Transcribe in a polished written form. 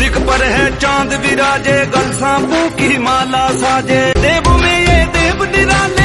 सिख पर है चांद विराजे, गल सांपों की माला साजे। देव में ये देव निराले,